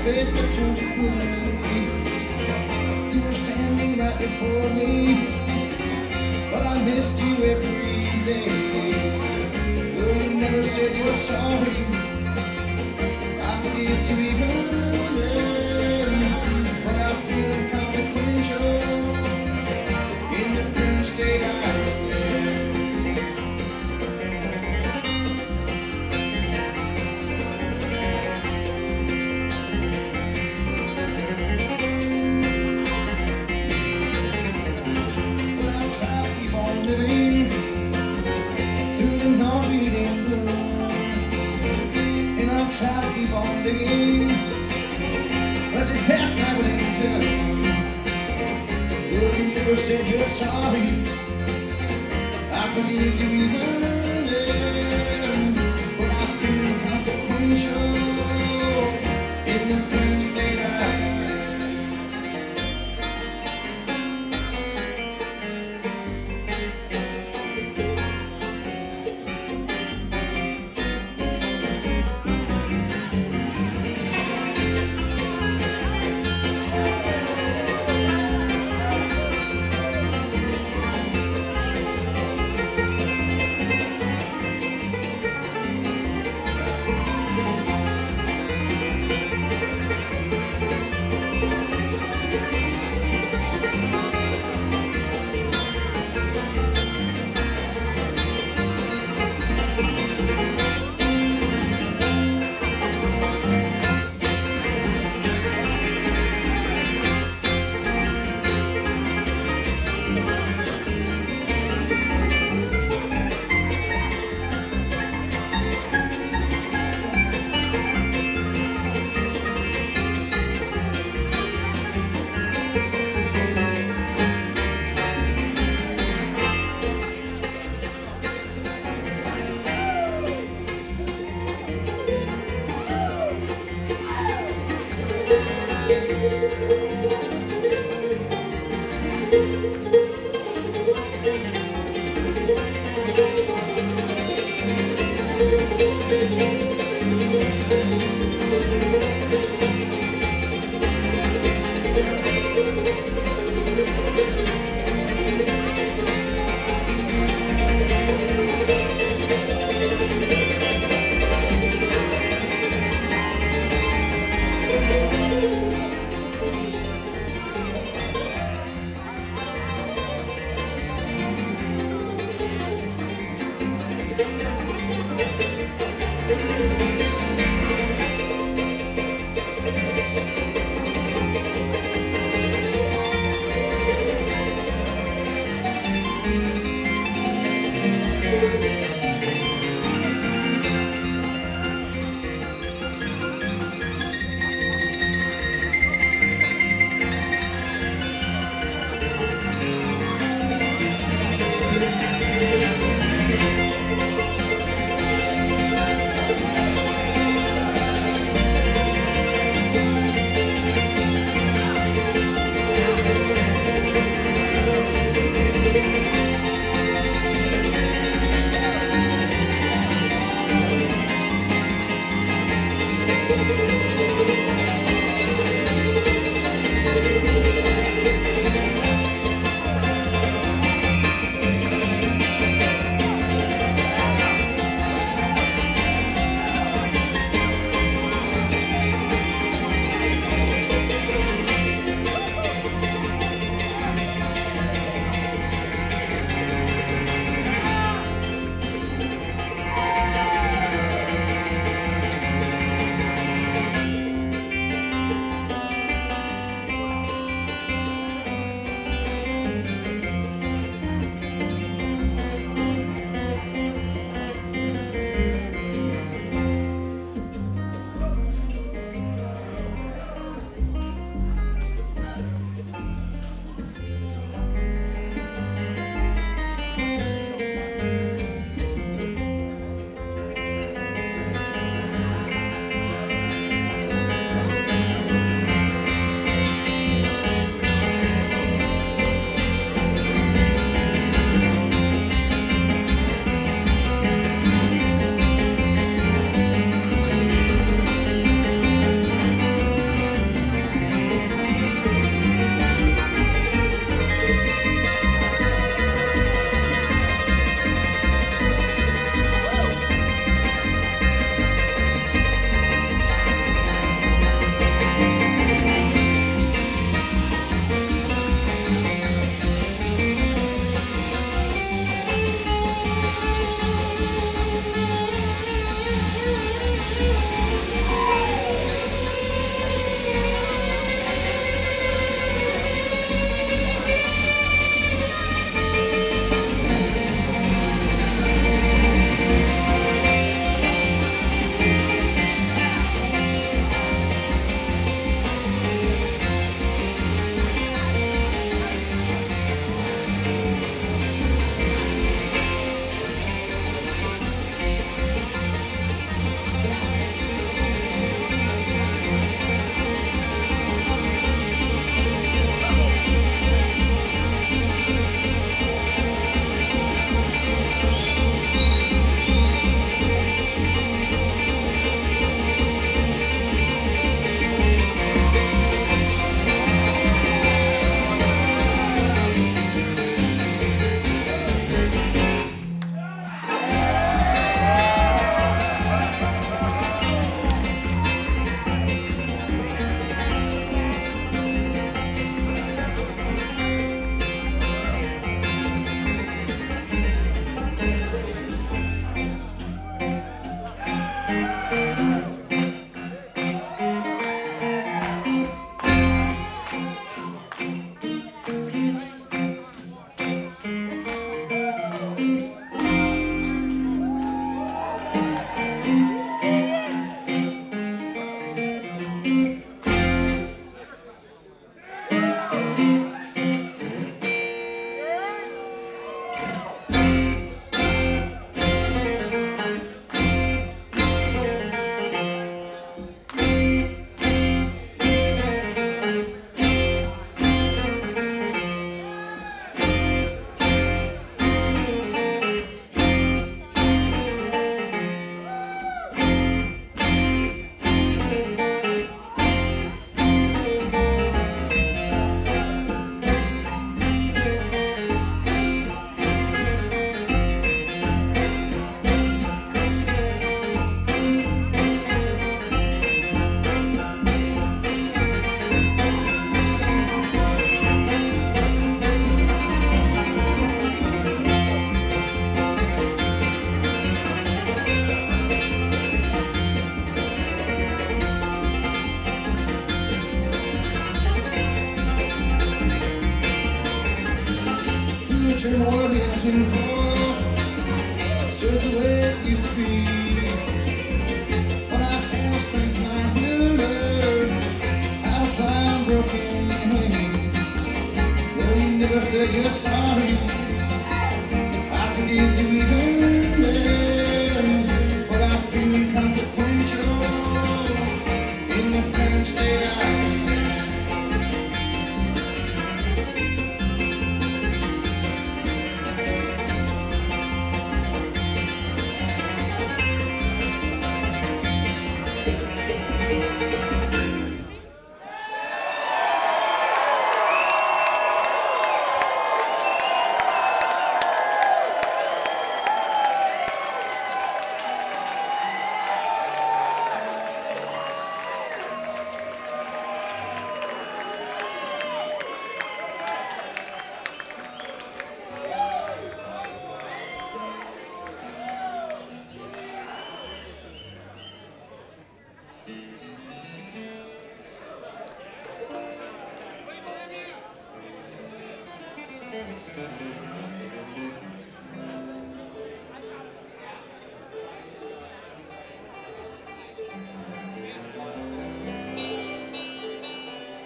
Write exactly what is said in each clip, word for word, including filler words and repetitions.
face I turned to gray. You were standing right before me, but I missed you every day. Well, you never said you're sorry. I forgive you even then, but I feel inconsequential in the current state I was in. But I'll try to keep on living through the nauseating blood, and I'll try to keep on digging, but it's past my willing tongue. Well, you never said you're sorry. I forgive you even then, but I feel inconsequential in the current state I'm in.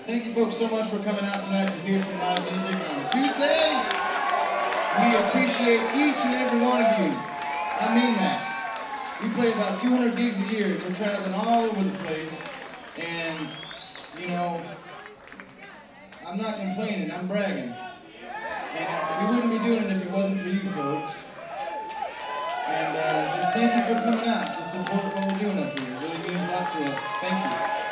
Thank you folks so much for coming out tonight to hear some live music on Tuesday. We appreciate each and every one of you. I mean that. We play about two hundred gigs a year. We're traveling all over the place. And, you know, I'm not complaining, I'm bragging. And we wouldn't be doing it if it wasn't for you folks. And uh, just thank you for coming out to support what we're doing up here. It really means a lot to us. Thank you.